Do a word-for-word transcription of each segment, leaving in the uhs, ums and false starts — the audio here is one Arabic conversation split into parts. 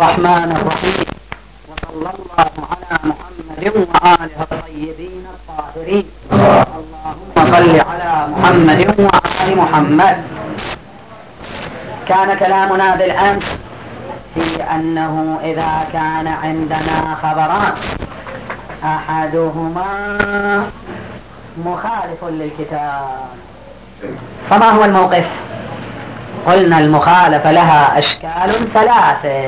الرحمن الرحيم، وصلى الله على محمد وآله الطيبين الطاهرين. اللهم صل على محمد وآل محمد. كان كلامنا بالأمس في أنه إذا كان عندنا خبران أحدهما مخالف للكتاب فما هو الموقف؟ قلنا المخالفة لها أشكال ثلاثة.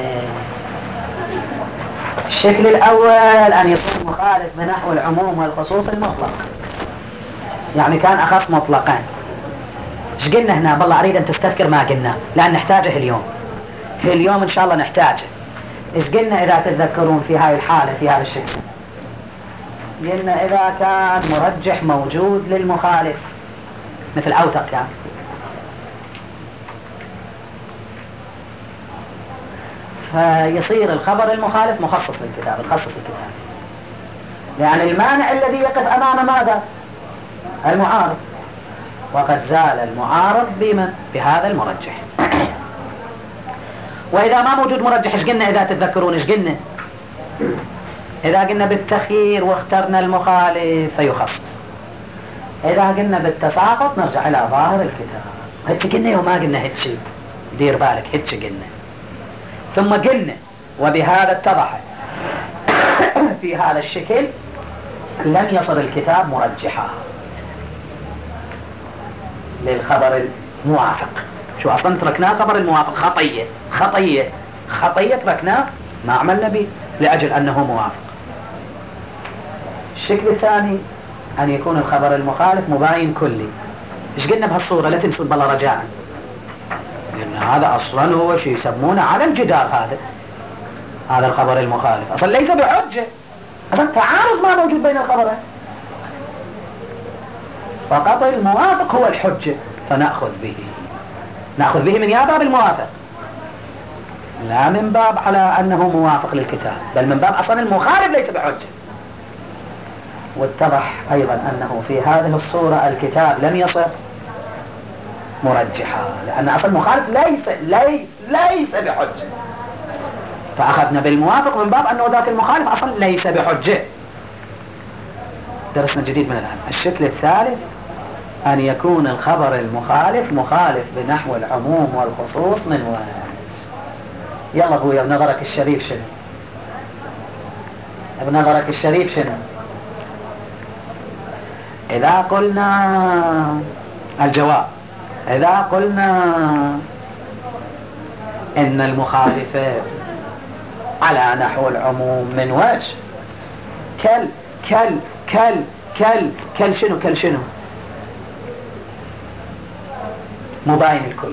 الشكل الأول أن يكون مخالف بنحو العموم والخصوص المطلق، يعني كان أخص مطلقا. ايش قلنا هنا؟ بالله أريد أن تستذكر ما قلنا لأن نحتاجه اليوم. في اليوم إن شاء الله نحتاجه. ايش قلنا إذا تتذكرون في هذه الحالة في هذا الشكل؟ قلنا إذا كان مرجح موجود للمخالف مثل أوثق كان، فيصير الخبر المخالف مخصص للكتاب، الخصص للكتاب، يعني المانع الذي يقف أمام ماذا؟ المعارض، وقد زال المعارض بمن؟ بهذا المرجح. وإذا ما موجود مرجح ايش قلنا إذا تتذكرون؟ ايش قلنا؟ إذا قلنا بالتخيير واخترنا المخالف فيخصص. إذا قلنا بالتساقط نرجع إلى ظاهر الكتاب. هتش قلنا وما قلنا هتش، دير بالك هتش قلنا. ثم قلنا وبهذا اتضح في هذا الشكل لم يصل الكتاب مرجحا للخبر الموافق. شو أصلا تركناه خبر الموافق خطية خطية خطية تركناه ما عملنا به لأجل أنه موافق. الشكل الثاني أن يكون الخبر المخالف مباين كلي. إيش قلنا بهالصورة؟ لا تنسوا بالله رجاء، لأن هذا أصلا هو شيء يسمونه على الجدار. هذا هذا الخبر المخالف أصلا ليس بحجة، أصلا تعارض ما موجود بين الخبرين، فقط الموافق هو الحجة، فنأخذ به. نأخذ به من يا باب الموافق، لا من باب على أنه موافق للكتاب، بل من باب أصلا المخالف ليس بحجة. واتضح أيضا أنه في هذه الصورة الكتاب لم يصل مرجحا، لأن أصلا المخالف ليس ليس ليس بحجة، فأخذنا بالموافق من باب أنه ذاك المخالف أصلا ليس بحجة. درسنا جديد من الآن. الشكل الثالث أن يكون الخبر المخالف مخالف بنحو العموم والخصوص من وجه. يلا أبويا بنظرك الشريف شنو؟ بنظرك الشريف شنو؟ إذا قلنا الجواب، إذا قلنا إن المخالف على نحو العموم من وجه كل كل كل كل كل شنو كل شنو؟ مباين الكل.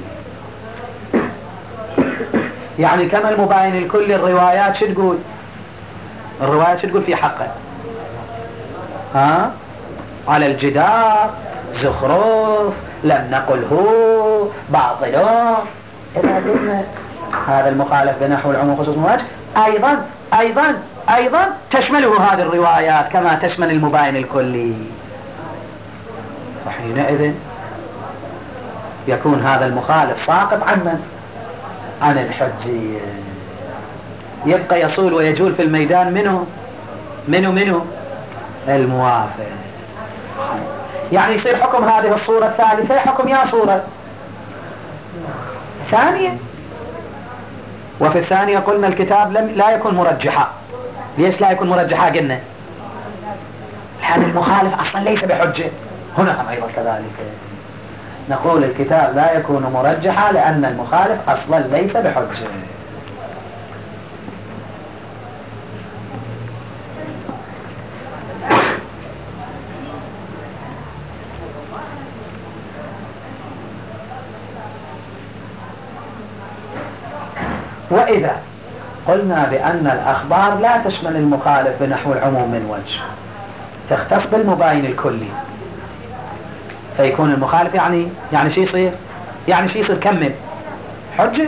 يعني كما المباين الكل الروايات شو تقول؟ الروايات شو تقول في حقه؟ ها؟ على الجدار، زخرف، لم نقله، باطله. إذا قلنا هذا المخالف بنحو العموم خصوص من وجه أيضا أيضا أيضا تشمله هذه الروايات كما تشمل المباين الكلي، فحينئذ يكون هذا المخالف ساقط عن من؟ عن الحجية، يبقى يصول ويجول في الميدان منه منه منه الموافق. يعني يصير حكم هذه الصورة الثالثة حكم يا صورة ثانية. وفي الثانية قلنا الكتاب لم لا يكون مرجحا. ليش لا يكون مرجحا؟ قلنا لأن المخالف أصلا ليس بحجة. هنا أيضا كذلك نقول الكتاب لا يكون مرجحا لأن المخالف أصلا ليس بحجة. وإذا قلنا بأن الأخبار لا تشمل المخالف بنحو العموم من وجه، تختص بالمباين الكلي، فيكون المخالف يعني يعني شي يصير؟ يعني شي يصير؟ كمل حجة،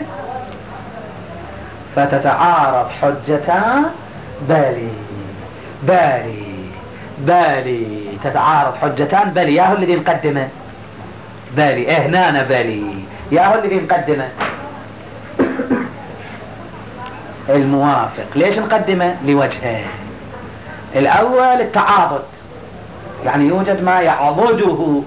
فتتعارض حجتان بالي بالي بالي تتعارض حجتان بالي. ياهو الذي نقدمه بالي، اه هنا بالي ياهو الذي نقدمه. الموافق. ليش نقدمه؟ لوجهين. الأول التعاضد، يعني يوجد ما يعضده،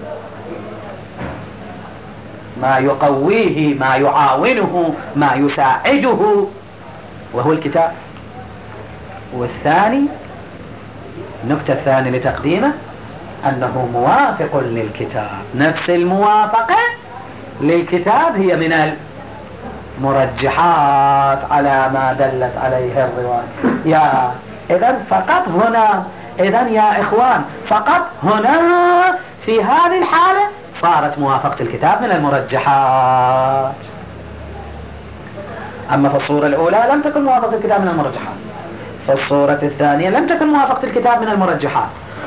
ما يقويه، ما يعاونه، ما يساعده، وهو الكتاب. والثاني، النقطة الثانية لتقديمه أنه موافق للكتاب. نفس الموافقة للكتاب هي من المرجحات على ما دلت عليه الرواية. يا إذن فقط هنا، إذن يا إخوان فقط هنا في هذه الحالة صارت موافقة الكتاب من المرجحات. أما في الصورة الأولى لم تكن موافقة الكتاب من المرجحات، في الصورة الثانية لم تكن موافقة الكتاب من المرجحات.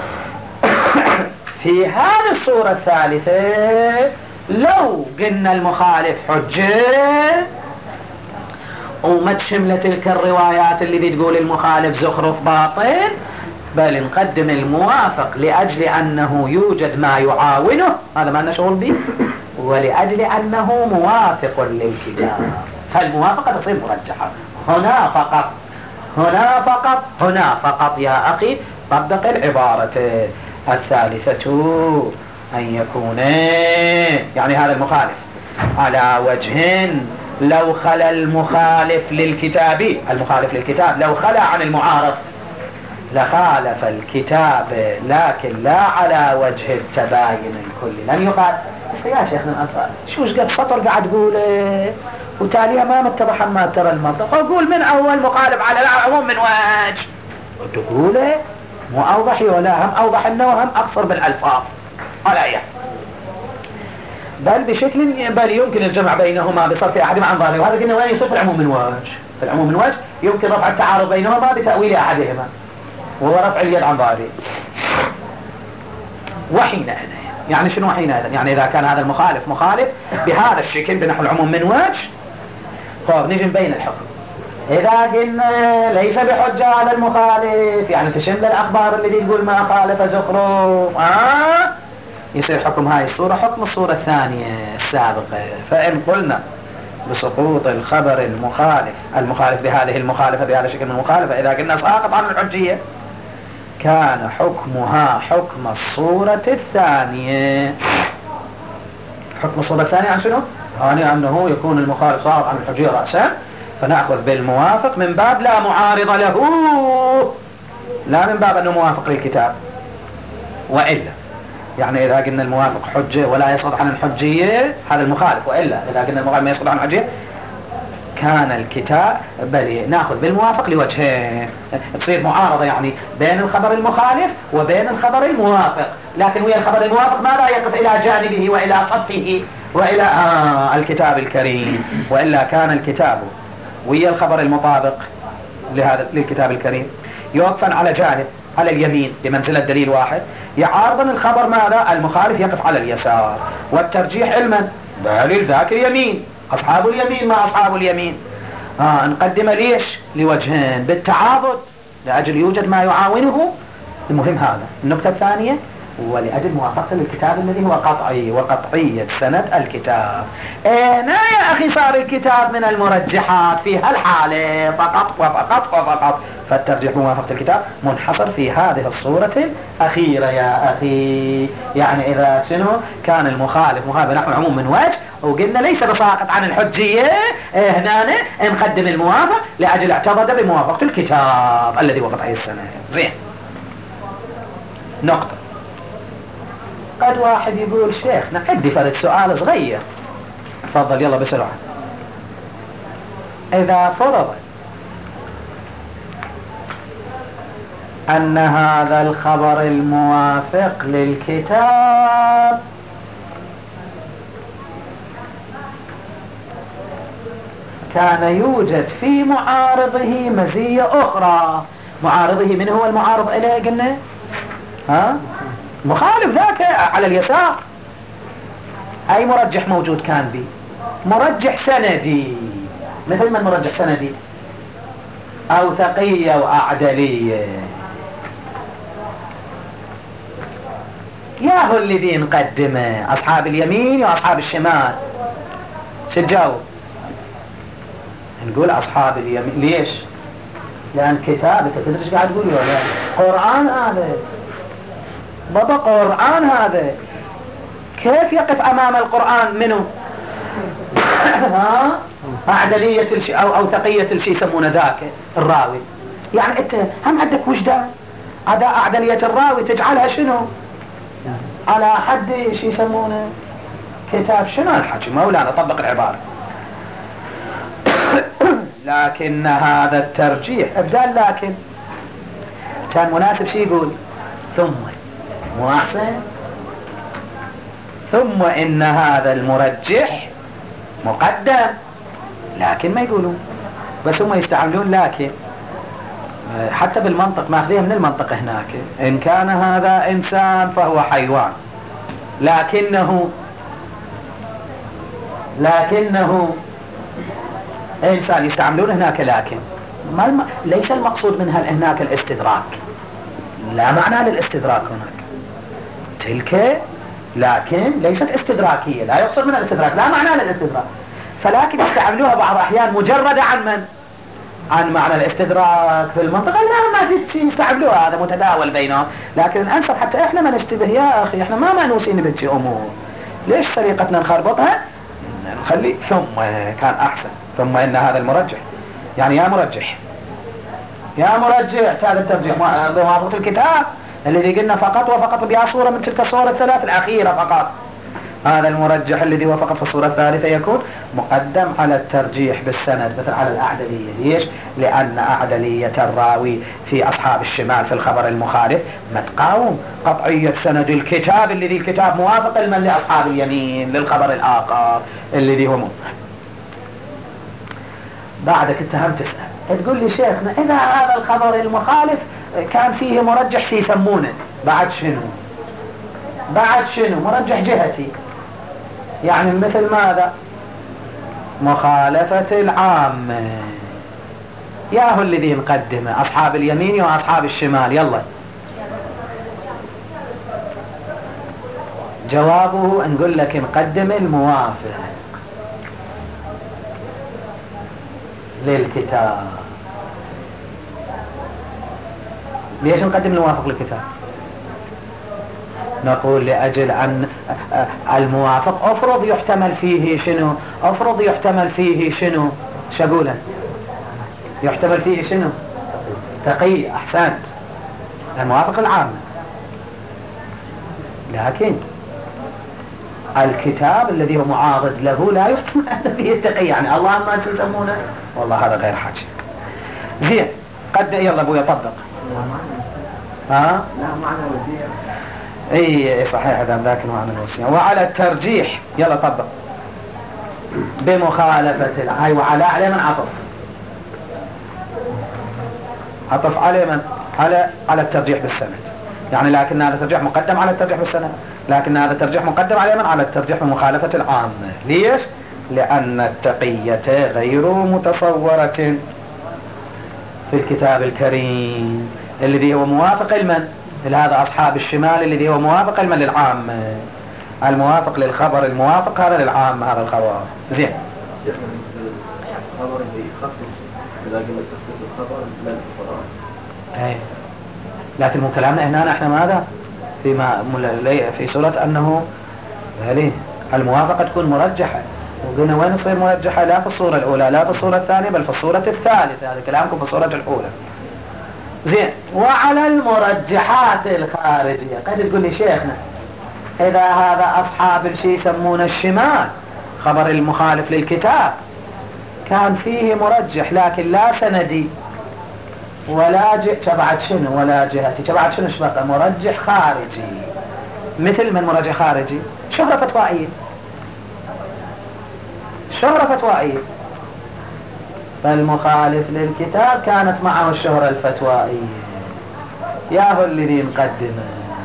في هذه الصورة الثالثة لو قلنا المخالف حجة وما تشمل تلك الروايات اللي بتقول المخالف زخرف باطل، بل نقدم الموافق لأجل أنه يوجد ما يعاونه، هذا ما لنا شغل به، ولأجل أنه موافق للكتاب، فالموافقة تصير مرجحة. هنا فقط، هنا فقط، هنا فقط يا أخي طبق العبارة الثالثة أن يكون يعني هذا المخالف على وجه لو خلى المخالف للكتاب، المخالف للكتاب لو خلى عن المعارض لخالف الكتاب، لكن لا على وجه التباين الكلي. لن يقال يا شيخنا الأنصار شو قد سطر قاعد تقوله وتاليها ما متضح ما ترى المنطق، أقول من أول مخالف على العموم من وجه وتقوله مو أوضح ولا هم أوضح إنه هم أقصر بالألفاظ على أيه، بل بشكل بل يمكن الجمع بينهما بصرف أحدهما عن ظاهره. وهذا قلنا وين يصير في العموم من وجه، في العموم من وجه يمكن رفع التعارض بينهما بتأويل أحدهما وهو رفع اليد عن ظاهره. وحينئذ يعني شنو حينئذ؟ يعني إذا كان هذا المخالف مخالف بهذا الشكل بنحو العموم من وجه، طيب نجي بين الحكم. إذا قلنا ليس بحجة على المخالف، يعني تشمل الأخبار اللي تقول ما خالف زخرف، آه يصير حكم هاي الصورة حكم الصورة الثانية السابقة. فإن قلنا بسقوط الخبر المخالف المخالف بهذه المخالفة بهذا الشكل من المخالفة، إذا قلنا ساقط عن الحجية كان حكمها حكم الصورة الثانية. حكم الصورة الثانية عن شنو؟ يعني أنه يكون المخالف ساقط عن الحجية رأسا، فنأخذ بالموافق من باب لا معارض له، لا من باب أنه موافق للكتاب. وإلا يعني إذا قلنا الموافق حجة ولا يسقط عن الحجية هذا المخالف، وإلا إذا قلنا المخالف ما يسقط عن الحجية كان الكتاب بل نأخذ بالموافق لوجهين، تصير معارضة يعني بين الخبر المخالف وبين الخبر الموافق، لكن ويا الخبر الموافق ما لا يقف إلى جانبه وإلى صفه وإلى آه الكتاب الكريم، وإلا كان الكتاب ويا الخبر المطابق لهذا للكتاب الكريم يوقفا على جانب على اليمين بمنزلة دليل واحد، يعارضا الخبر ماذا؟ المخالف يقف على اليسار، والترجيح علما دليل ذاك اليمين، أصحاب اليمين مع أصحاب اليمين. آه نقدم ليش؟ لوجهين بالتعاضد لأجل يوجد ما يعاونه. المهم هذا. النقطة الثانية ولأجل موافقة للكتاب الذي هو قطعي وقطعية سند الكتاب. انا يا أخي صار الكتاب من المرجحات في هالحالة فقط وفقط وفقط، فالترجيح موافقة الكتاب منحصر في هذه الصورة الأخيرة يا أخي. يعني إذا شنو كان المخالف مخالف نحو العموم من وجه وقلنا ليس بساقط عن الحجية، هنا نقدم الموافق لأجل اعتقد بموافقة الكتاب الذي هو قطعي السند. زين. نقطة. قد واحد يقول شيخنا عندي فرد سؤال صغير، تفضل يلا بسرعة. إذا فرض أن هذا الخبر الموافق للكتاب كان يوجد في معارضه مزية أخرى، معارضه من هو المعارض إليه قلنا؟ ها؟ مخالف ذاك على اليسار. أي مرجح موجود كان بي؟ مرجح سندي، مثل من مرجح سندي؟ أوثقية وأعدلية. يا هو الذي نقدمه أصحاب اليمين وأصحاب الشمال؟ شو تجاوب؟ نقول أصحاب اليمين. ليش؟ لأن كتاب، أنت تدري ايش قاعد تقول ولا قرآن هذا بابا، قرآن هذا كيف يقف أمام القرآن منه ها أعدلية الشيء أو, أو تقية الشيء يسمونه ذاك الراوي. يعني أنت هم عندك وجدان أداء أعدلية الراوي تجعلها شنو على حد شيء يسمونه كتاب. شنو الحكي مولانا؟ طبق العبارة. لكن هذا الترجيح ابدال، لكن كان مناسب شيء يقول ثم مو أحسن ثم إن هذا المرجح مقدم، لكن ما يقولون، بس هم يستعملون لكن. حتى بالمنطق ماخذيها من المنطق هناك، إن كان هذا إنسان فهو حيوان، لكنه لكنه إنسان، يستعملون هناك لكن. ما الم... ليس المقصود منها هناك الاستدراك، لا معنى للاستدراك هناك. تلك لكن ليست استدراكية، لا يقصد منها الاستدراك، لا معنى للاستدراك. فلكن يستعملوها بعض الأحيان مجردة عن من؟ عن معنى الاستدراك في المنطقة. لا ما جيت يستعملوها، هذا متداول بينهم. لكن الأنسب حتى إحنا ما نشتبه يا أخي، إحنا ما مانوسين بهذه أمور، ليش طريقتنا نخربطها؟ نخلي ثم كان أحسن. ثم إن هذا المرجح، يعني يا مرجح يا مرجح هذا الترجيح بواسطة الكتاب الذي قلنا فقط وفقط بها صورة من تلك الصور الثلاث الأخيرة فقط. هذا المرجح الذي هو فقط في الصورة الثالثة يكون مقدم على الترجيح بالسند، مثل على الأعدلية. ليش؟ لأن أعدلية الراوي في أصحاب الشمال في الخبر المخالف ما تقاوم قطعية سند الكتاب الذي الكتاب موافق لمن لأصحاب اليمين للخبر الآخر الذي هو ممكن. بعدك اتهم تسأل تقول لي شيخنا إذا هذا الخبر المخالف كان فيه مرجح سيسمونه بعد شنو؟ بعد شنو؟ مرجح جهتي، يعني مثل ماذا؟ مخالفة العامة. ياهو الذي نقدمه أصحاب اليمين وأصحاب الشمال. يلا جوابه نقول لك نقدم الموافق للكتاب. ليش نقدم الموافق للكتاب؟ نقول لأجل أن الموافق أفرض يحتمل فيه شنو؟ أفرض يحتمل فيه شنو؟ شقولا يحتمل فيه شنو؟ تقي. أحسنت، الموافق العام. لكن الكتاب الذي هو معارض له لا يحتمل أن فيه التقي، يعني الله ما تسمونه والله هذا غير حاجة. زين قد يلا ابويا طبق. ها؟ لا معنى وزير. اي صحيح هذا ذاك معنى الوصية. وعلى الترجيح يلا طبق بمخالفة العاي. وعلى على من عطف؟ عطف على من؟ على على الترجيح بالسند، يعني لكن هذا الترجيح مقدم على الترجيح بالسند، لكن هذا الترجيح مقدم على من؟ على الترجيح بمخالفة العامة. ليش؟ لأن التقية غير متصورة في الكتاب الكريم الذي هو موافق لمن؟ لهذا أصحاب الشمال الذي هو موافق لمن؟ للعام. الموافق للخبر الموافق هذا للعام هذا الخبر. زين الخبر اللي يخصص إذا قلنا تخصيص الخبر لا القرآن. أي لكن من كلامنا هنا نحن ماذا فيما في صورة أنه هذه الموافقة تكون مرجحة، وقلنا وين تصير مرجحة؟ لا في الصورة الأولى لا في الصورة الثانية بل في الصورة الثالثة. هذا كلامكم في الصورة الأولى. زين وعلى المرجحات الخارجية قد تقول لي شيخنا إذا هذا أصحاب الشيء يسمون الشمال خبر المخالف للكتاب كان فيه مرجح لكن لا سندي ولا ج... تبعت شنو ولا جهتي، تبعت شنو شبقى؟ مرجح خارجي. مثل من مرجح خارجي؟ شهرة فتوائية، شهرة فتوائية. فالمخالف للكتاب كانت معه الشهرة الفتوائية. ياهو الذي نقدمه.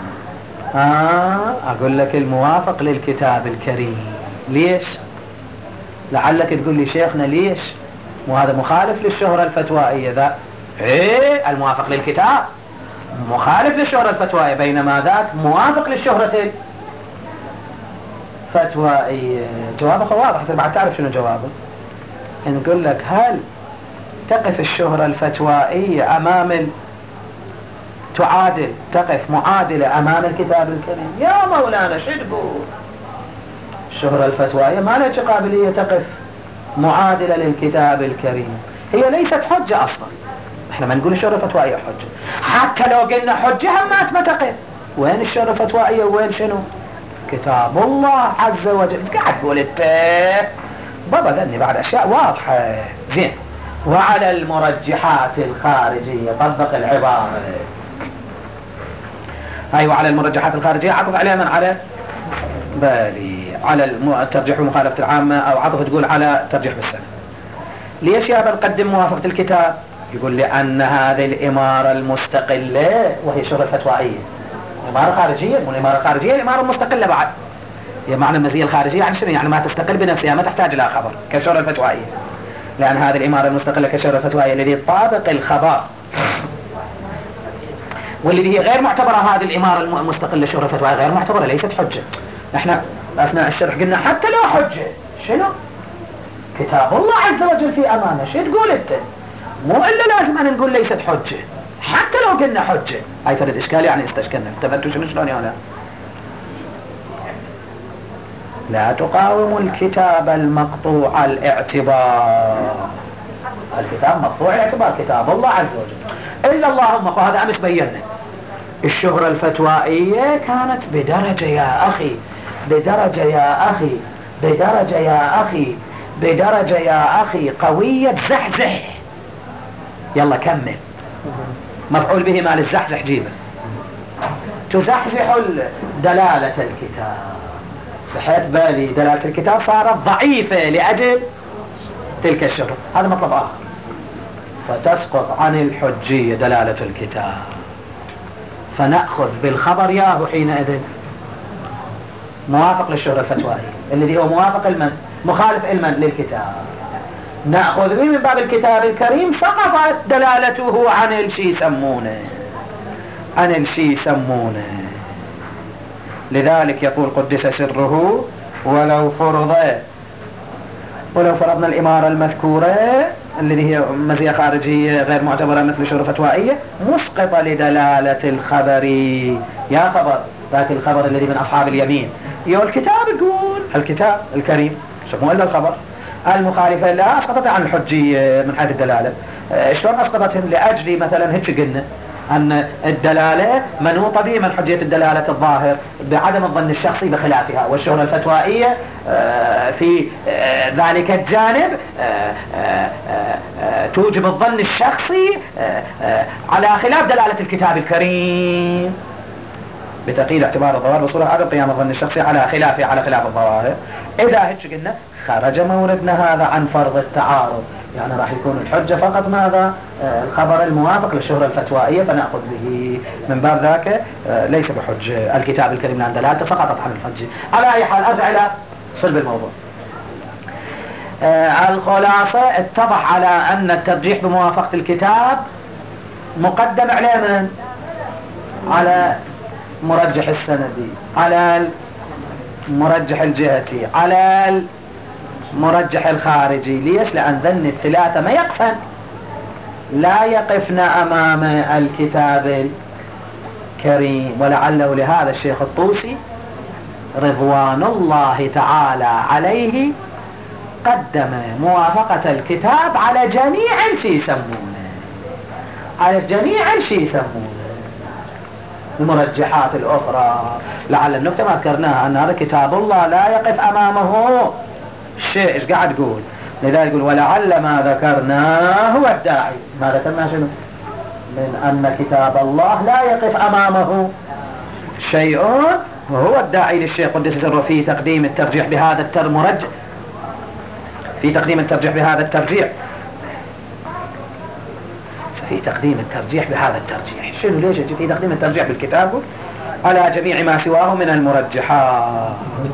آه أقول لك الموافق للكتاب الكريم. ليش؟ لعلك تقول لي شيخنا ليش؟ وهذا مخالف للشهرة الفتوائية ذا. ايه الموافق للكتاب مخالف للشهرة الفتوائية، بينما ذاك موافق للشهرة الفتوائية. جوابك واضح، بعد تعرف شنو جوابه. نقول لك هل تقف الشهرة الفتوائية أمام ال... تعادل تقف معادلة أمام الكتاب الكريم؟ يا مولانا شو تقول؟ الشهرة الفتوائية ما لها قابلية تقف معادلة للكتاب الكريم، هي ليست حجة أصلا. احنا ما نقول الشهرة الفتوائية حجة، حتى لو قلنا حجة هم ما تقف. وين الشهرة الفتوائية وين شنو؟ كتاب الله عز وجل. قاعد تقول انت بابا ذني بعد أشياء واضحة. زين، وعلى المرجحات الخارجية طبق العبارة. أيوة، على المرجحات الخارجية عطف عليها من؟ على بالي على الترجيح بمخالفة العامة، أو عطف تقول على الترجيح بالسنة. ليش يا بنقدم موافقة الكتاب؟ يقول لأن هذه الإمارة المستقلة وهي شغل فتوائية، إمارة خارجية، مو الإمارة الخارجية الإمارة المستقلة بعد. هي معنى المزية الخارجية يعني شنو؟ يعني ما تستقل بنفسها، ما تحتاج إلى خبر كشغل الفتوائية. لأن هذه الإمارة المستقلة كشغل الفتوائية الذي طابق الخبر، والذي هي غير معتبرة. هذه الإمارة المستقلة شغل الفتوائية غير معتبرة، ليست حجة. احنا أثناء الشرح قلنا حتى لو حجة شنو؟ كتاب الله عز وجل في أمانة. شو تقول انت؟ مو إلا لازم أن نقول ليست حجة حتى لو قلنا حجة. هاي فرد إشكال يعني استشكلنا. انتبهتوا شنو شلون يعني؟ لا تقاوم الكتاب المقطوع الاعتبار. الكتاب مقطوع الاعتبار كتاب الله عز وجل، إلا اللهم وهذا أمس بينا الشهرة الفتوائية كانت بدرجة يا أخي، بدرجة يا أخي، بدرجة يا أخي، بدرجة يا أخي قوية زحزح. يلا كمل. مفعول به مال الزحزح جيبه. تزحزح دلالة الكتاب، بحيث بالي دلالة الكتاب صارت ضعيفة لأجل تلك الشهرة. هذا مطلب آخر. فتسقط عن الحجية دلالة الكتاب، فنأخذ بالخبر ياهو حينئذ موافق للشهرة الفتوائية الذي هو موافق المن مخالف المن للكتاب. نأخذ به من باب الكتاب الكريم سقطت دلالته عن الشي يسمونه عن الشي يسمونه. لذلك يقول قدس سره ولو فرض ولو فرضنا الإمارة المذكورة الذي هي مزية خارجية غير معتبرة مثل شهرة فتوائية مسقطة لدلالة الخبر. يا خبر ذاك الخبر الذي من أصحاب اليمين، يقول الكتاب يقول الكتاب الكريم شو إلا الخبر المخالفة لا أسقطت عن الحجية من حيث الدلالة. شلون أسقطتهم؟ لأجل مثلا هيك قلنا أن الدلالة منوطة به من حجية الدلالة الظاهر بعدم الظن الشخصي بخلافها، والشهرة الفتوائية في ذلك الجانب توجب الظن الشخصي على خلاف دلالة الكتاب الكريم بتقييد اعتبار الظواهر بصورة عدم قيام الظن الشخصي على خلافه على خلاف الظواهر. إذا هيك قلنا خرج موردنا هذا عن فرض التعارض، يعني راح يكون الحجة فقط ماذا؟ الخبر الموافق للشهرة الفتوائية فنأخذ به. من باب ذاك ليس بحجة الكتاب الكريم لأن دلالته سقطت عن الحجة. على أي حال أرجع إلى صلب الموضوع. الخلاصة اتضح على أن الترجيح بموافقة الكتاب مقدم على من؟ على مرجح السندي، على المرجح الجهتي، على المرجح الخارجي. ليش؟ لأن ذن الثلاثة ما يقفن لا يقفن أمام الكتاب الكريم. ولعله لهذا الشيخ الطوسي رضوان الله تعالى عليه قدم موافقة الكتاب على جميع شيء يسمونه على جميع شيء يسمونه المرجحات الأخرى. لعل النكتة ما ذكرناها أن هذا كتاب الله لا يقف أمامه شيء. إيش قاعد تقول؟ لذلك يقول ولعل ما ذكرناه هو الداعي. ما ذكرناه شنو؟ من أن كتاب الله لا يقف أمامه شيء، وهو الداعي للشيء قدس سره في تقديم الترجيح بهذا الترمرج في تقديم الترجيح بهذا الترجيح في تقديم الترجيح بهذا الترجيح. شنو ليش في تقديم الترجيح بالكتاب على جميع ما سواه من المرجحات؟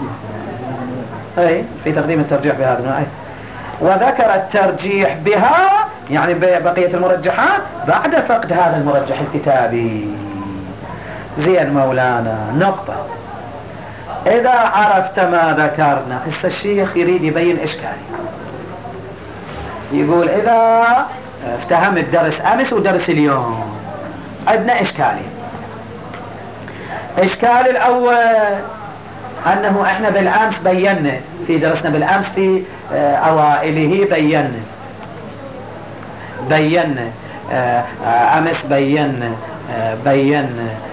أي في تقديم الترجيح بهذا. أي وذكر الترجيح بها يعني بقية المرجحات بعد فقد هذا المرجح الكتابي. زين مولانا نقطة. إذا عرفت ما ذكرنا، هسه الشيخ يريد يبين إشكالي. يقول إذا افتهمت درس أمس ودرس اليوم عندنا إشكالين. إشكال الأول أنه إحنا بالأمس بينا في درسنا بالأمس في أوائله بينا بينا أمس بينا بينا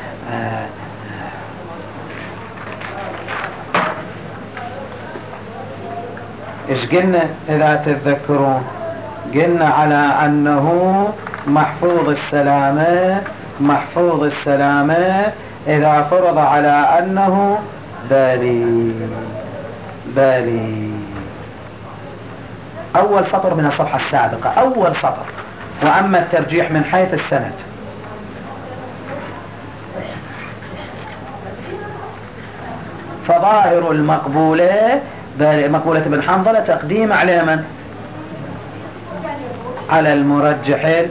إيش قلنا إذا تتذكرون؟ قلنا على أنه محفوظ السلامة محفوظ السلامة إذا فرض على أنه بالي بالي. أول سطر من الصفحة السابقة، أول سطر. وأما الترجيح من حيث السند فظاهر المقبولة مقبولة بن حنظلة تقديم على من؟ على المرجح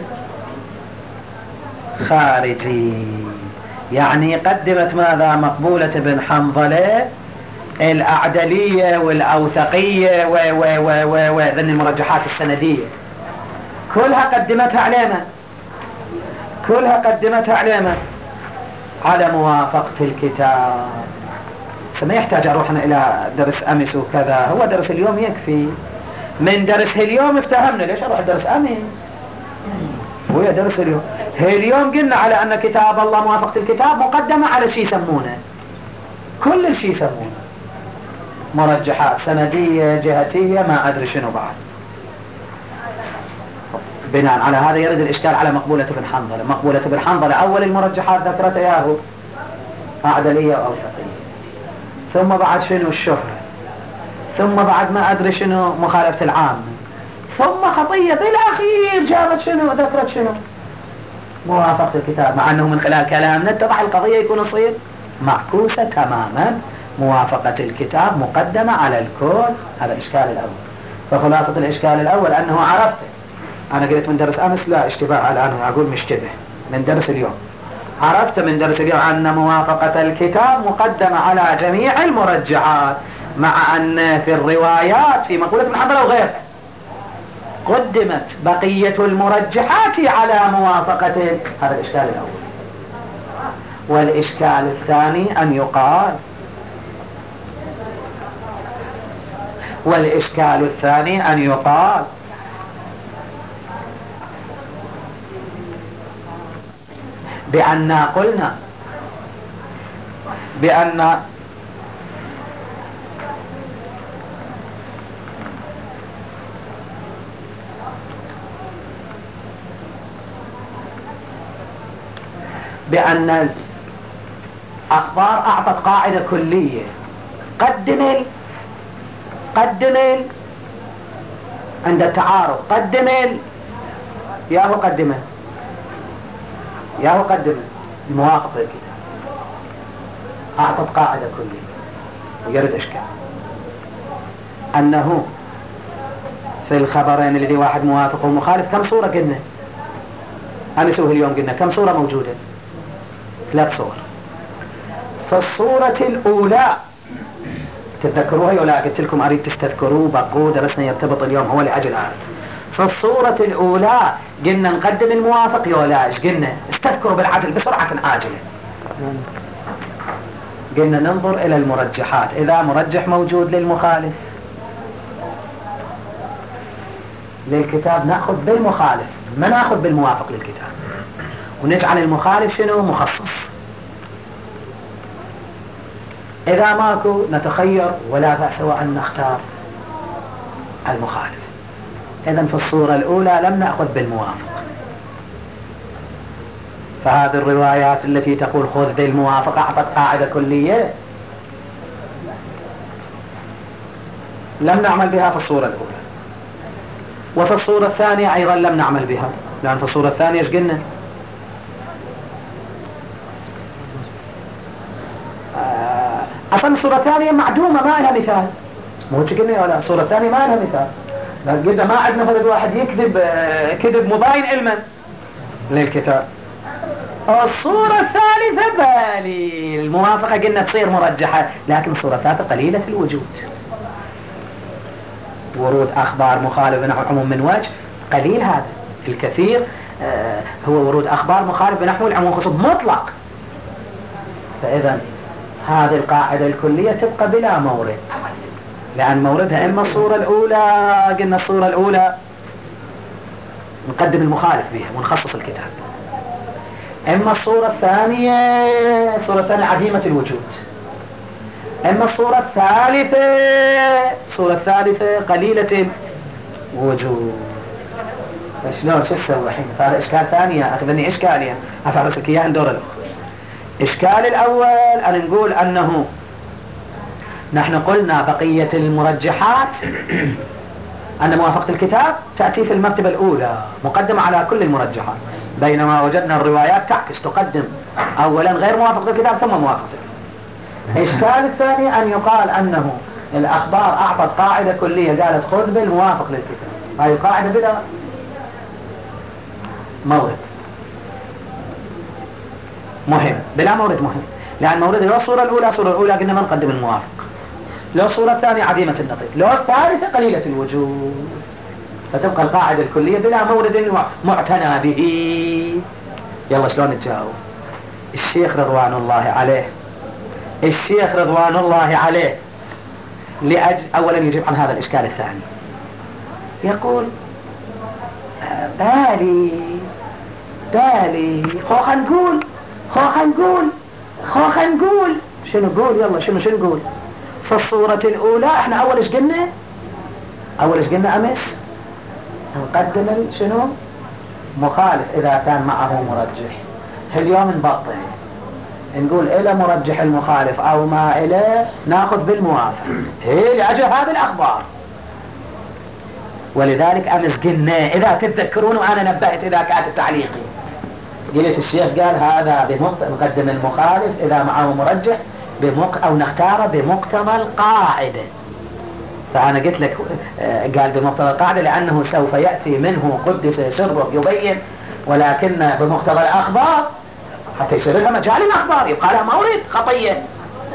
الخارجي. يعني قدمت ماذا؟ مقبولة بن حنظلة الأعدلية والأوثقية و و و و وذن المرجحات السندية كلها قدمتها على من؟ كلها قدمتها على من؟ على موافقة الكتاب. ما يحتاج أروحنا إلى درس أمس وكذا، هو درس اليوم يكفي. من درس اليوم افتهمنا ليش أروح درس أمس؟ هو درس اليوم. اليوم قلنا على أن كتاب الله موافقة الكتاب مقدمة على شيء يسمونه كل شيء يسمونه مرجحات سندية جهتية ما أدري شنو بعد. بناء على هذا يرد الإشكال على مقبولة بن حنظلة. مقبولة بن حنظلة أول المرجحات ذكرت ياهو أعدلية وأوثقية، ثم بعد شنو الشهرة، ثم بعد ما أدري شنو مخالفة العام، ثم خطية بالأخير جابت شنو ذكرت شنو موافقة الكتاب. مع أنه من خلال كلامنا اتضح القضية يكون صير معكوسة تماما. موافقة الكتاب مقدمة على الكل. هذا الإشكال الأول. فخلاصة الإشكال الأول أنه عرفت، أنا قلت من درس أمس لا اشتباه على أنه أقول مشتبه من درس اليوم. عرفت من درس اليوم أن موافقة الكتاب مقدمة على جميع المرجحات، مع أن في الروايات في مقولة بن حنظلة وغيرها قدمت بقية المرجحات على موافقة. هذا الإشكال الأول. والإشكال الثاني أن يقال والإشكال الثاني أن يقال بأن قلنا بأن بأن الأخبار أعطت قاعدة كلية. قدم قدم عند التعارض قدم ياهو قدم ياهو قدم الموافقة الكتاب. أعطت قاعدة كلية ويرد إشكال أنه في الخبرين الذي واحد موافق ومخالف كم صورة قلنا؟ أنا سوه اليوم قلنا كم صورة موجودة؟ ثلاث صور. فالصورة الأولى تتذكروها ولا قلت لكم أريد تستذكروا بقوا درسنا يرتبط اليوم هو لأجل هذا. فالصورة الأولى قلنا نقدم الموافق يولا إيش قلنا؟ استذكروا بالعجل بسرعة عاجلة. قلنا ننظر إلى المرجحات، إذا مرجح موجود للمخالف للكتاب نأخذ بالمخالف ما نأخذ بالموافق للكتاب، ونجعل المخالف شنو؟ مخصص. إذا ماكو نتخير ولا بأس وأن نختار المخالف. إذن في الصورة الأولى لم نأخذ بالموافق. فهذه الروايات التي تقول خذ بالموافق أعطت قاعدة كلية لم نعمل بها في الصورة الأولى. وفي الصورة الثانية أيضا لم نعمل بها، لأن في الصورة الثانية ايش قلنا؟ أصلا الصورة الثانية معدومة ما لها مثال. مو قلنا ولا الصورة الثانية ما لها مثال. قلنا ما عندنا فرد واحد يكذب كذب مباين علما للكتاب. الصورة الثالثة بالي الموافقة قلنا تصير مرجحة، لكن الصورة الثالثة قليلة الوجود. ورود أخبار مخالفة بنحو العموم من وجه قليل، هذا الكثير آه هو ورود أخبار مخالفة بنحو العموم خصوص مطلق. فإذا هذه القاعدة الكلية تبقى بلا مورد، لأن موردها إما الصورة الأولى، قلنا الصورة الأولى نقدم المخالف بها ونخصص الكتاب، إما الصورة الثانية الصورة الثانية عديمة الوجود، إما الصورة الثالثة الصورة الثالثة قليلة الوجود. شلون شو تسوي الحين؟ هذا إشكال ثاني، أخذني إشكاليا أفعلسك إياه الدور الأخرى. إشكال الأول أن نقول أنه نحن قلنا بقية المرجحات أن موافقة الكتاب تأتي في المرتبة الأولى مقدمة على كل المرجحات، بينما وجدنا الروايات تعكس تقدم أولا غير موافقة الكتاب ثم موافقة. الإشكال الثاني أن يقال أنه الأخبار أعطت قاعدة كلية قالت خذ بالموافق للكتاب، هذه قاعدة بلا مورد مهم، بلا مورد مهم، لأن مورد لو الصورة الأولى الصورة الأولى قلنا ما نقدم الموافق، لو الصورة الثانية عديمة النقيض، لو الثالثة قليلة الوجود، فتبقى القاعدة الكلية بلا مورد معتنى به. يلا شلون نتجاوب؟ الشيخ رضوان الله عليه الشيخ رضوان الله عليه لأجل أولا يجيب عن هذا الإشكال الثاني، يقول بالي بالي خوخا نقول خوخا نقول خوخا نقول شنو نقول؟ يلا شنو شنو نقول؟ في الصورة الأولى احنا أول ايش قلنا؟ أول ايش قلنا أمس؟ نقدم شنو؟ مخالف إذا كان معه مرجح. اليوم نبطل نقول إلى مرجح المخالف أو ما إليه ناخذ بالموافق، هي لأجل هذه الأخبار. ولذلك أمس قلنا إذا تتذكرون وأنا نبهت إذا كانت تعليقي قلت الشيخ قال هذا بمقت... نقدم المخالف إذا معه مرجح بمق... أو نختاره بمقتضى القاعدة. فأنا قلت لك قال بمقتضى القاعدة لأنه سوف يأتي منه قدس سره يبين، ولكن بمقتضى الأخبار حتى يصير لها مجال الأخبار يبقى لها مورد خطية.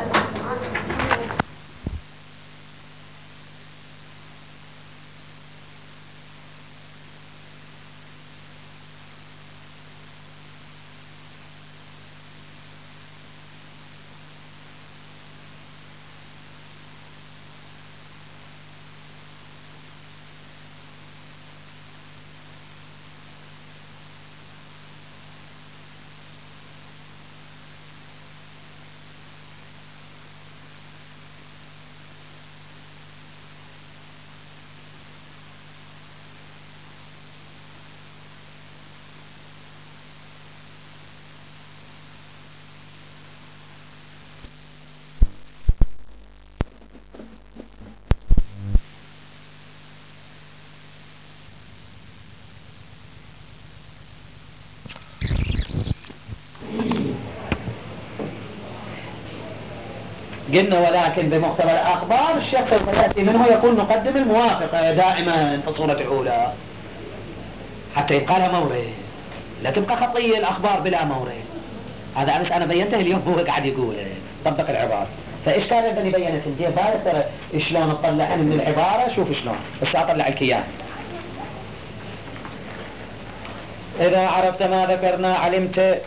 قلنا ولكن بمقتضى الأخبار الشخص سوف يأتي منه يقول نقدم الموافقة دائما في الصورة الأولى حتى يبقى لها مورد، لا تبقى خطية الأخبار بلا مورد. هذا أمس أنا بينته، اليوم هو قاعد يقول طبق العبارة. فإشكال اللي بينت انت فارس ترى شلون اطلع من العبارة، شوف شلون بس أطلع لك إياه. إذا عرفت ما ذكرنا علمت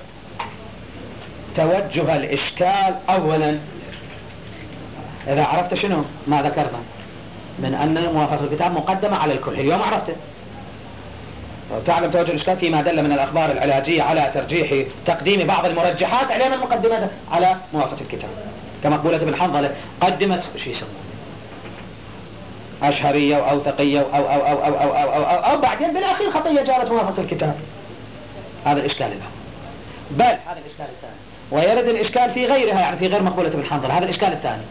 توجه الإشكال. أولا إذا عرفت شنو ما ذكرنا من أن موافقة الكتاب مقدمة على الكل، اليوم عرفته. تعلم توجه الإشكال فيما دل من الأخبار العلاجية على ترجيح تقديم بعض المرجحات علينا المقدمة على موافقة الكتاب، كمقبولة ابن حنظلة قدمت شو يسمون أشهرية أو أوثقية أو أو أو أو أو أو, أو, أو, أو بعدين بالأخير خطية جارت موافقة الكتاب. هذا الإشكال الأول. بل هذا الإشكال الثاني، ويرد الإشكال في غيرها يعني في غير مقبولة ابن حنظلة. هذا الإشكال الثاني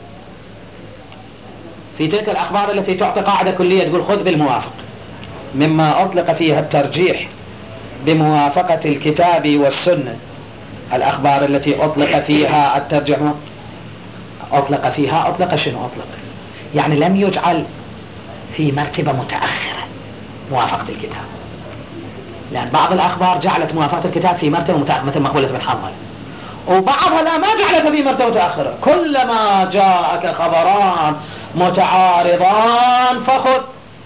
في تلك الأخبار التي تعطي قاعدة كلية تقول خذ بالموافق، مما أطلق فيها الترجيح بموافقة الكتاب والسنة. الأخبار التي أطلق فيها الترجيح أطلق فيها أطلق شنو أطلق يعني لم يجعل في مرتبة متأخرة موافقة الكتاب، لأن بعض الأخبار جعلت موافقة الكتاب في مرتبة متأخرة مثل مقبولة بن حنظل، وبعضها لا ما جعلتها في مرتبة متأخرة. كلما جاءك خبران متعارضان فخذ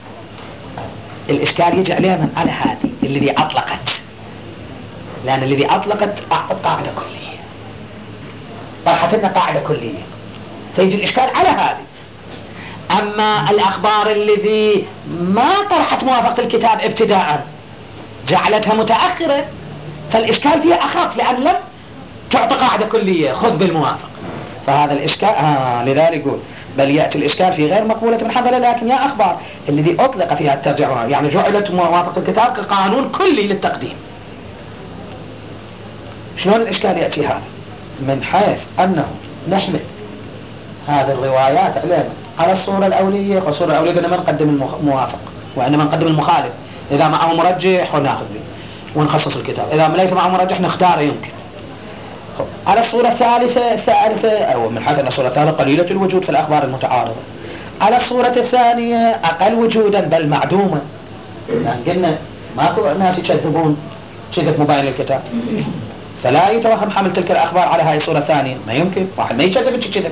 الإشكال يجي عليها من على هذه الذي أطلقت، لأن الذي أطلقت قاعدة كلية، طرحت لنا قاعدة كلية، فيجي الإشكال على هذه. أما الأخبار الذي ما طرحت موافقة الكتاب ابتداء جعلتها متأخرة، فالإشكال فيها أخف لأن لم تعطى قاعدة كلية خذ بالموافق. فهذا الإشكال آه لذلك يقول بل يأتي الإشكال في غير مقبولة من حنظلة، لكن يا أخبار الذي أطلق فيها الترجيح يعني جعلت موافقة الكتاب كقانون كلي للتقديم. شلون الإشكال يأتي هذا؟ من حيث أنه نحمل هذه الروايات علينا على الصورة الأولية، والصورة الأولية إنما نقدم الموافق وإنما نقدم المخالف، إذا معه مرجح ونأخذ به ونخصص الكتاب، إذا ليس معه مرجح نختاره يمكن. على الصورة الثالثة الثالثة أو من حيث أن الصورة الثالثة قليلة الوجود في الأخبار المتعارضة. على الصورة الثانية أقل وجودا بل معدومة، يعني قلنا ماكو ناس يكذبون كذب مبين للكتاب، فلا يتوهم حمل تلك الأخبار على هذه الصورة الثانية، ما يمكن واحد ما يكذب كذب.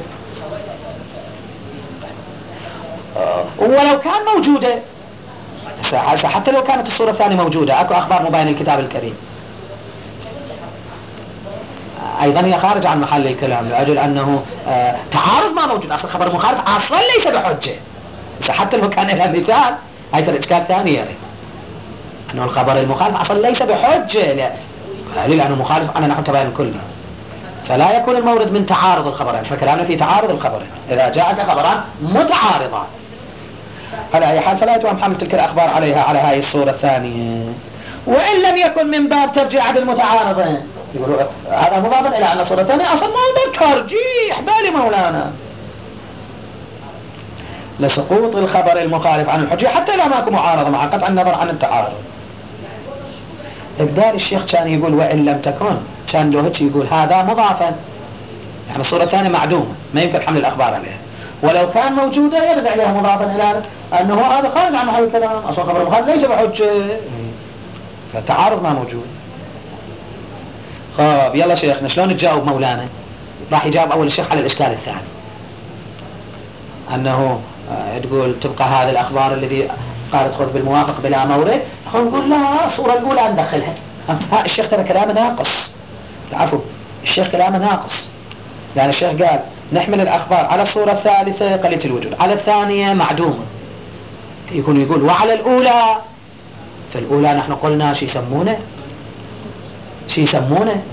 ولو كان موجودة حتى لو كانت الصورة الثانية موجودة أكو أخبار مبين للكتاب الكريم أيضا هي خارج عن محل الكلام، لأجل أنه آه تعارض ما موجود، أصل خبر مخالف أصلا ليس بحجة، حتى لو كان لها مثال هاي الإشكال ثاني يعني أنه الخبر المخالف أصلا ليس بحجة لأنه مخالف أنا نحن تبين الكل، فلا يكون المورد من تعارض الخبرين، فكلامنا في تعارض الخبرين إذا جاءت خبران متعارضان على أي حال فلا يتوهم حمل تلك الأخبار عليها على هاي الصورة الثانية. وإن لم يكن من باب ترجيح عدد المتعارضين، يقولوا هذا مضافا إلى أن الصورة الثانية أصلا موضوع ترجيح بالي مولانا لسقوط الخبر المخالف عن الحجة حتى إذا ماكو معارضة مع قطع النظر عن التعارض. إبدال الشيخ كان يقول وإن لم تكن، كان له هيك يقول هذا مضافا، يعني الصورة الثانية معدومة ما يمكن حمل الأخبار عليها، ولو كان موجودة يرد عليها مضافا إلى أنه هذا خارج عن هذا الكلام، أصلا خبر المخالف ليس بحجة، فالتعارض ما موجود. خب يلا شيخنا شلون تجاوب مولانا؟ راح يجاوب أول الشيخ على الإشكال الثاني، أنه تقول تبقى هذه الأخبار الذي قالت خذ بالموافق بلا مورد، نقول لا الصورة الأولى ندخلها. الشيخ ترى كلامه ناقص، العفو الشيخ كلامه ناقص، يعني الشيخ قال نحمل الأخبار على الصورة الثالثة قليلة الوجود، على الثانية معدومة، يكون يقول وعلى الأولى، فالأولى نحن قلنا شي يسمونه شي يسمونه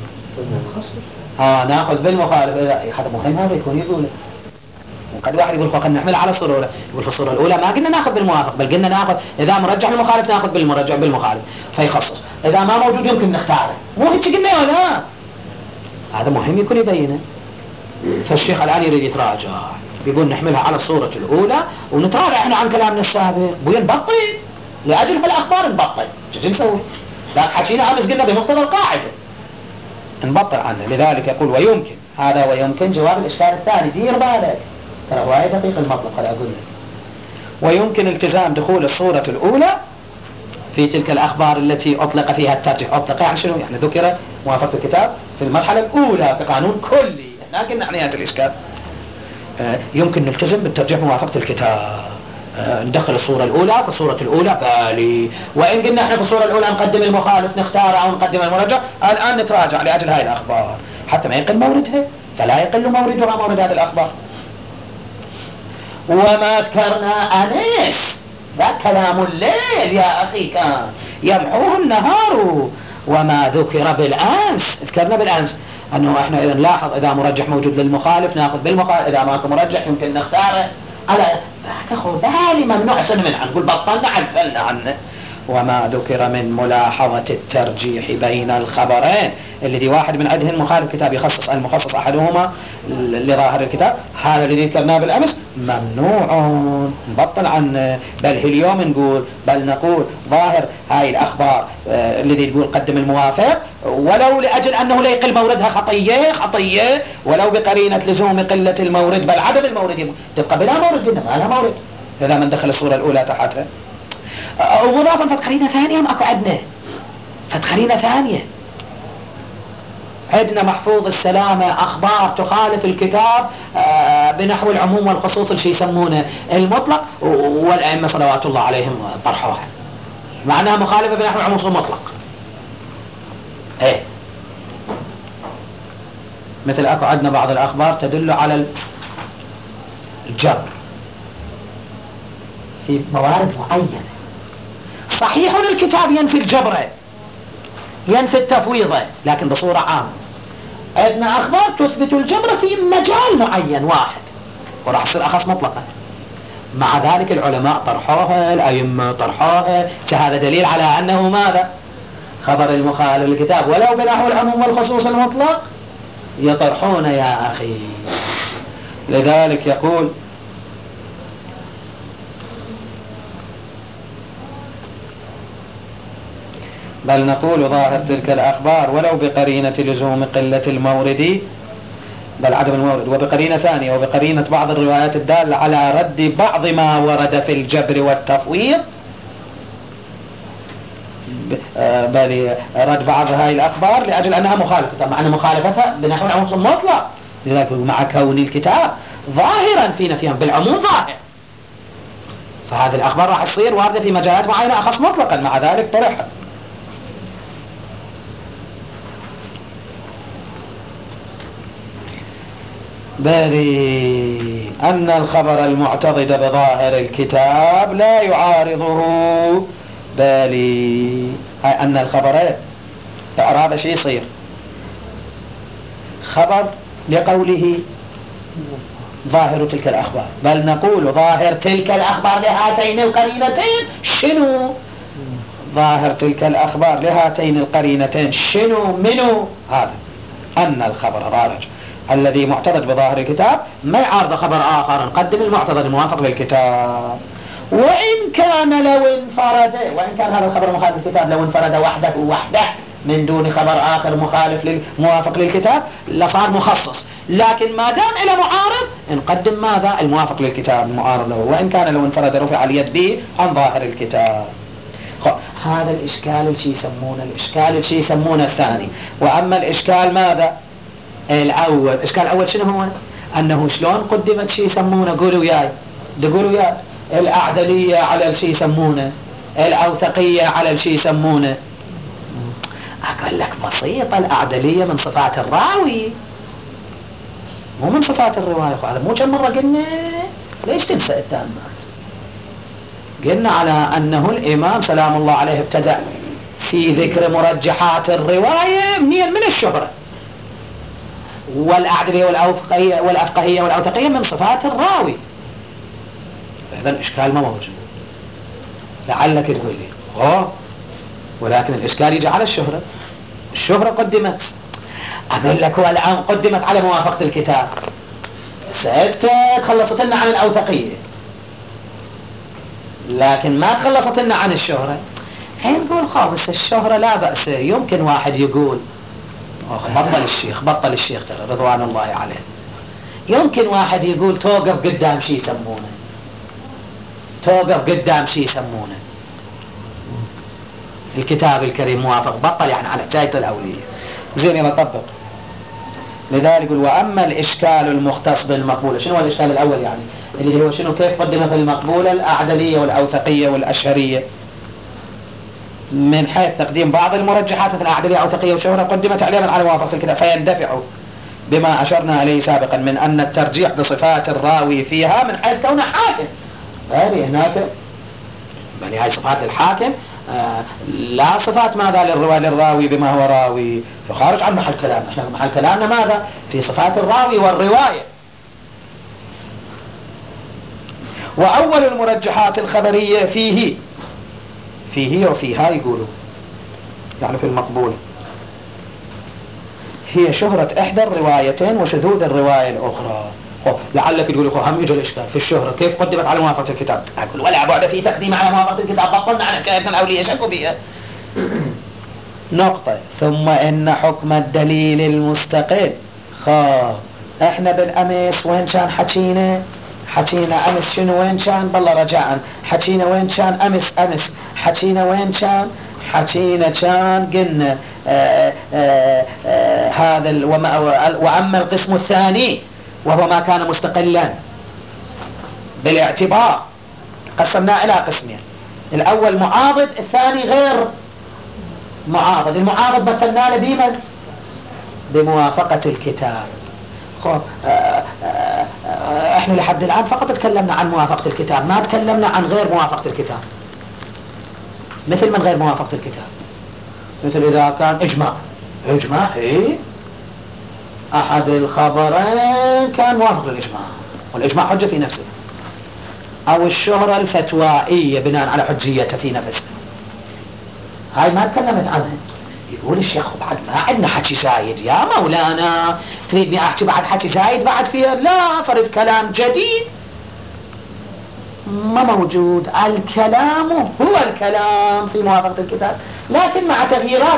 اه ناخذ بالمخالف، هذا مهم هذا يكون يقول. وقد واحد يقول خلينا نحمل على الصورة الأولى، يقول في الصورة الأولى ما قلنا ناخذ بالموافق بل قلنا ناخذ إذا مرجح المخالف ناخذ بالمرجح بالمخالف فيخصص، إذا ما موجود يمكن نختاره، مو هيك قلنا ولا هذا مهم يكون يبينه. فالشيخ الآن يريد يتراجع، يقول نحملها على الصورة الأولى ونتراجع احنا عن كلامنا السابق، بوين نبطل لأجل هالأخبار نبطل شو نسوي؟ لكن حكينا أمس قلنا بمقتضى القاعدة نبطل عنه. لذلك يقول ويمكن، هذا ويمكن جواب الإشكال الثاني، دير بالك ترى هواي دقيق المطلق هذا أقول لك. ويمكن التزام دخول الصورة الأولى في تلك الأخبار التي أطلق فيها الترجيح، أطلق يعني شنو؟ يعني ذكر موافقة الكتاب في المرحلة الأولى كقانون كلي، لكن نعنيات الإشكال آه يمكن نلتزم بالترجيح موافقة الكتاب، آه ندخل الصورة الأولى في الصورة الأولى بالي، وإن قلنا احنا في الصورة الأولى نقدم المخالف نختار أو نقدم المرجح، الآن نتراجع لأجل هاي الأخبار حتى ما يقل موردها، فلا يقل موردها مورد هذه الأخبار. وما ذكرنا أنيس ذا كلام الليل يا أخي كان يمحوه النهار، وما ذكر بالأمس ذكرنا بالأمس أنه إحنا إذا نلاحظ إذا مرجح موجود للمخالف نأخذ بالمخالف، إذا ماكو مرجح يمكن نختاره على تأخذ بالي ممنوع سن من عنه، نقول بطلنا عدلنا عنه. وما ذكر من ملاحظة الترجيح بين الخبرين الذي واحد من عدهن مخالف كتاب يخصص المخصص أحدهما لظاهر الكتاب، هذا الذي ذكرناه بالأمس ممنوع نبطل عنه، بل اليوم نقول بل نقول ظاهر هاي الأخبار آه الذي تقول قدم الموافق ولو لأجل أنه لا يقل موردها خطية خطية ولو بقرينة لزوم قلة المورد، بل عدم المورد تبقى بلا مورد، قلنا ما لها مورد إذا من دخل الصورة الأولى تحتها. ومضافا فتقرينة ثانية ما أكو عدنا فتقرينة ثانية عدنا محفوظ السلامة أخبار تخالف الكتاب بنحو العموم والخصوص اللي يسمونه المطلق، والأئمة صلوات الله عليهم طرحوها. مع أنها مخالفة بنحو العموم المطلق. ايه مثل اكو عندنا بعض الاخبار تدل على الجبر في موارد معينة. صحيح الكتاب ينفي الجبر ينفي التفويض، لكن بصورة عامة عندنا اخبار تثبت الجبر في مجال معين واحد وراح يصير اخص مطلقا. مع ذلك العلماء طرحوها، الائمة طرحوها، هذا دليل على انه ماذا؟ خبر المخالف للكتاب ولو بنحو العموم والخصوص المطلق يطرحون يا أخي. لذلك يقول بل نقول ظاهر تلك الأخبار ولو بقرينة لزوم قلة المورد بل عدم المورد، وبقرينة ثانية وبقرينة بعض الروايات الدالة على رد بعض ما ورد في الجبر والتفويض، بل رد بعض هذه الأخبار لأجل أنها مخالفة، مع أن مخالفتها بنحو العموم المطلق، لذلك مع كون الكتاب ظاهرا في نفيهم بالعموم ظاهر، فهذه الأخبار راح تصير واردة في مجالات معينة أخص مطلقا، مع ذلك طرحها. بل أن الخبر المعتضد بظاهر الكتاب لا يعارضه، بل أن الخبر إعراب شيء يصير خبر لقوله ظاهر تلك الأخبار، بل نقول ظاهر تلك الأخبار لهاتين القرينتين شنو؟ ظاهر تلك الأخبار لهاتين القرينتين شنو منو؟ هذا أن الخبر رارج الذي معتضد بظاهر الكتاب ما يعارض خبر آخر، نقدم المعتضد الموافق للكتاب، وإن كان لو انفرد، وإن كان هذا الخبر مخالف للكتاب لو انفرد وحده وحده من دون خبر آخر مخالف موافق للكتاب لصار مخصص، لكن ما دام إلى معارض نقدم ماذا؟ الموافق للكتاب المعارض له، وإن كان لو انفرد رفع اليد به عن ظاهر الكتاب. هذا الإشكال الشيء يسمونه الإشكال الشيء يسمونه الثاني. وأما الإشكال ماذا؟ الأول، الإشكال الأول شنو هو؟ أنه شلون قدمت شيء يسمونه، قولوا وياي قولوا وياي الأعدلية على الشيء يسمونه، الأوثقية على الشيء يسمونه. أقول لك بسيطة، الأعدلية من صفات الراوي مو من صفات الرواية. هذا مو كم مرة قلنا، ليش تنسى التامات؟ قلنا على أنه الإمام سلام الله عليه ابتدأ في ذكر مرجحات الرواية منين؟ من الشهرة، والأعدلية والأوثقية والأفقهية والأوثقية من صفات الراوي. هذا الإشكال ما موجود. لعلك تقول لي أوه، ولكن الإشكال يجي على الشهرة. الشهرة قدمت، أقول لك هو الآن قدمت على موافقة الكتاب، سألت تخلصت لنا عن الأوثقية لكن ما تخلصت لنا عن الشهرة. حين نقول خالص الشهرة لا بأس، يمكن واحد يقول بطل الشيخ بطل الشيخ ترى رضوان الله عليه، يمكن واحد يقول توقف قدام شي يسمونه، توقف قدام شي يسمونه الكتاب الكريم موافق، بطل يعني على جاية الأولية. زين نطبق. لذلك يقول وأما الإشكال المختص بالمقبولة، شنو هو الإشكال الأول يعني؟ اللي هو شنو؟ كيف قدم في المقبولة الأعدلية والأوثقية والأشهرية من حيث تقديم بعض المرجحات مثل الأعدلية أوثقية وشهرة قدمت عليها على موافقة الكتاب، فيندفع بما أشرنا عليه سابقا من أن الترجيح بصفات الراوي فيها من حيث كونه حاكم، هذه هناك بل هاي صفات الحاكم آه لا صفات ماذا للرواية للراوي بما هو راوي، فخارج عن محل كلامنا. احنا محل كلامنا ماذا؟ في صفات الراوي والرواية. وأول المرجحات الخبرية فيه فيه وفيها يقولوا يعني في المقبول هي شهرة إحدى الروايتين وشذوذ الرواية الأخرى. لعلك تقول لكم هم يجي الإشكال في الشهرة كيف قدمت على موافقة الكتاب؟ أقول ولا بعد في تقديم على موافقة الكتاب، بطلنا عن حكايتنا الأولية شكوا بيها. نقطة. ثم إن حكم الدليل المستقل خاف. إحنا بالأمس وين كان حكينا؟ حكينا أمس شنو وين كان؟ بالله رجاء حكينا وين كان أمس أمس حكينا وين كان؟ حكينا كان قلنا آآ آآ آآ هذا وأما القسم الثاني وهو ما كان مستقلا بالاعتبار قسمنا إلى قسمين، الأول معارض، الثاني غير معارض. المعارض مثلنا له بمن؟ بموافقة الكتاب. خب احنا لحد الآن فقط تكلمنا عن موافقة الكتاب، ما تكلمنا عن غير موافقة الكتاب. مثل من غير موافقة الكتاب؟ مثل إذا كان إجماع. إجماع إيه؟ أحد الخبرين كان موافق للإجماع، والإجماع حجة في نفسه، أو الشهرة الفتوائية بناء على حجيته في نفسه، هاي ما تكلمت عنها. يقول الشيخ بعد ما عندنا حكي زايد يا مولانا، تريدني أحكي بعد حكي زايد بعد فيها؟ لا، فرد كلام جديد ما موجود. الكلام هو الكلام في موافقة الكتاب، لكن مع تغييرات،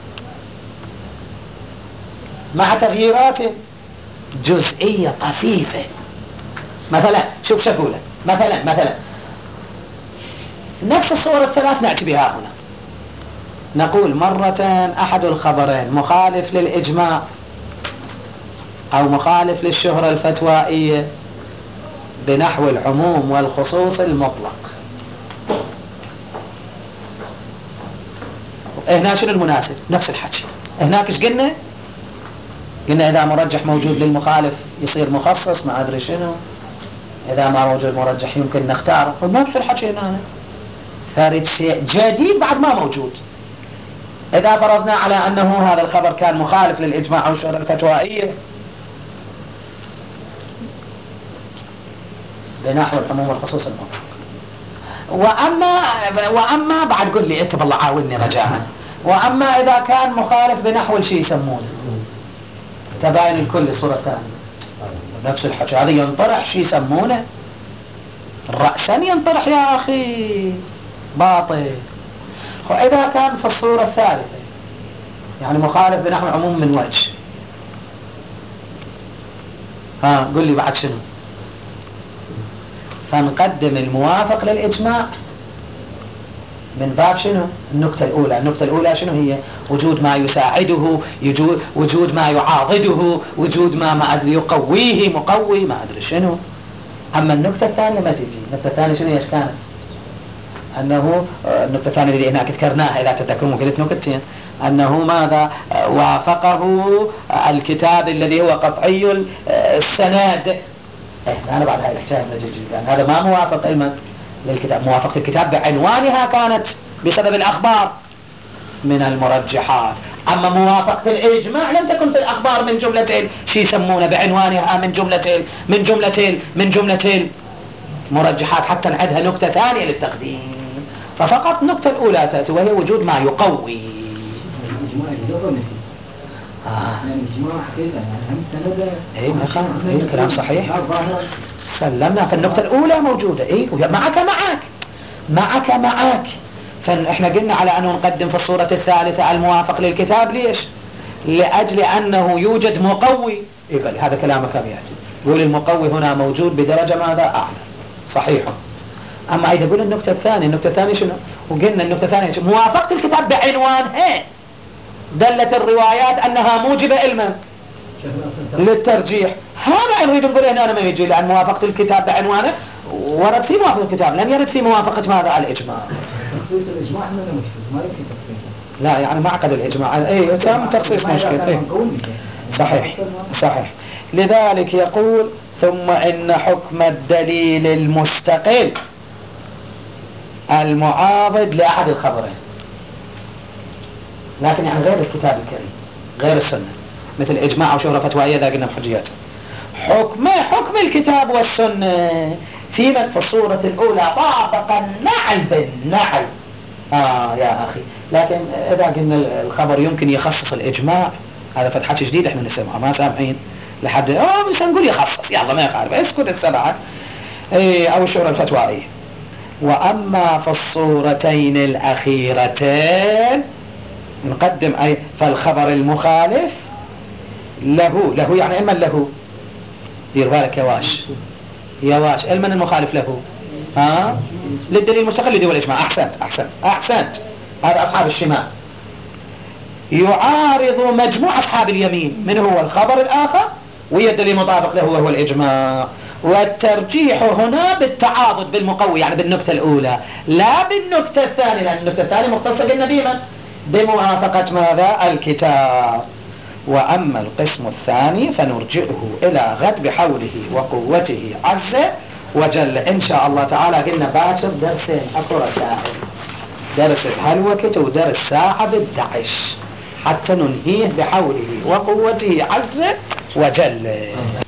مع تغييرات جزئية طفيفة. مثلا شوف شو أقوله، مثلا مثلا نفس الصور الثلاث نأتي بها هنا. نقول مرة أحد الخبرين مخالف للإجماع أو مخالف للشهرة الفتوائية بنحو العموم والخصوص المطلق. هنا شنو المناسب؟ نفس الحكي. هناك ايش قلنا؟ قلنا إذا مرجح موجود للمخالف يصير مخصص، ما أدري شنو، إذا ما موجود مرجح يمكن نختاره. نفس الحكي هنا، فارد شيء جديد بعد ما موجود. إذا فرضنا على أنه هذا الخبر كان مخالف للإجماع أو الشهرة الفتوائية بنحو العموم والخصوص المطلق. وأما وأما بعد قل لي أنت بالله عاوني رجاء. وأما إذا كان مخالف بنحو الشيء يسمونه تباين الكل الصورة الثانية، نفس الحكي هذا ينطرح شيء يسمونه رأسا ينطرح يا أخي باطل. وإذا كان في الصورة الثالثة يعني مخالف بنحو العموم من وجه، ها قل لي بعد شنو؟ فنقدم الموافق للإجماع من باب شنو؟ النكتة الأولى. النكتة الأولى شنو هي؟ وجود ما يساعده، وجود ما يعاضده، وجود ما ما أدري يقويه مقوي ما أدري شنو. أما النكتة الثانية ما تجي. النكتة الثانية شنو ايش كانت؟ أنه النكتة الثانية اللي هناك ذكرناها إذا تذكرون قلت نكتتين، أنه ماذا؟ وافقه الكتاب الذي هو قطعي السند. إيه أنا بعد هاي الحكاية نجي جدا، هذا ما موافق علما للكتاب. موافقة الكتاب بعنوانها كانت بسبب الأخبار من المرجحات. أما موافقة الإجماع لم تكن في الأخبار من جملة شي يسمونه بعنوانها من جملة من جملة من جملة المرجحات، حتى نعدها نكتة ثانية للتقديم. ففقط النكتة الأولى تأتي وهي وجود ما يقوي. آه. ايه ايه كلام صحيح. سلمنا. فالنقطة الأولى موجودة ايه معك معك معك معك فاحنا قلنا على أنه نقدم في الصورة الثالثة الموافق للكتاب. ليش؟ لأجل أنه يوجد مقوي. إيه هذا كلامك أبي يعجب. يقول المقوي هنا موجود بدرجة ماذا؟ أعلى. صحيح. أما إذا يقول النقطة الثانية، النقطة الثانية شنو؟ وقلنا النقطة الثانية موافقة الكتاب بعنوانها دلت الروايات أنها موجبة علما للترجيح. هذا نريد نقول هنا أنا ما يجي، لأن موافقة الكتاب بعنوانه ورد في موافقة الكتاب، لم يرد في موافقة ماذا؟ على الإجماع. تخصيص الإجماع ما يمكن تخصيصه. لا يعني معقد الإجماع. إيه تم تخصيص مشكل. إيه صحيح صحيح. لذلك يقول ثم إن حكم الدليل المستقل المعارض لأحد الخبرين، لكن يعني غير الكتاب الكريم غير السنة، مثل إجماع أو شهرة فتوائية ذا قلنا بحجياته. حكم حكم الكتاب والسنة في من في الصورة الأولى طابق النعل بالنعل. آه يا أخي، لكن إذا قلنا الخبر يمكن يخصص الإجماع، هذا فتحة جديدة احنا نسمعها ما سامعين لحد اه بس نقول يخصص يلا ما يخالف اسكت السبعة ايه أو الشهرة الفتوائية. وأما في الصورتين الأخيرتين نقدم أي فالخبر المخالف له له يعني إما له دير بالك يا واش يا واش المن المخالف له ها للدليل المستقل اللي هو الإجماع. أحسنت أحسنت أحسنت. هذا أصحاب الشمال يعارض مجموع أصحاب اليمين من هو الخبر الآخر ويا الدليل المطابق له وهو الإجماع. والترجيح هنا بالتعاضد بالمقوي، يعني بالنكتة الأولى لا بالنكتة الثانية، لأن النكتة الثانية مختصة بالنبي بموافقة ماذا؟ الكتاب. وأما القسم الثاني فنرجئه إلى غد بحوله وقوته عز وجل إن شاء الله تعالى. قلنا باكر درسين أكو رسائل، درس بهالوقت ودرس ساعة بالدعش حتى ننهيه بحوله وقوته عز وجل.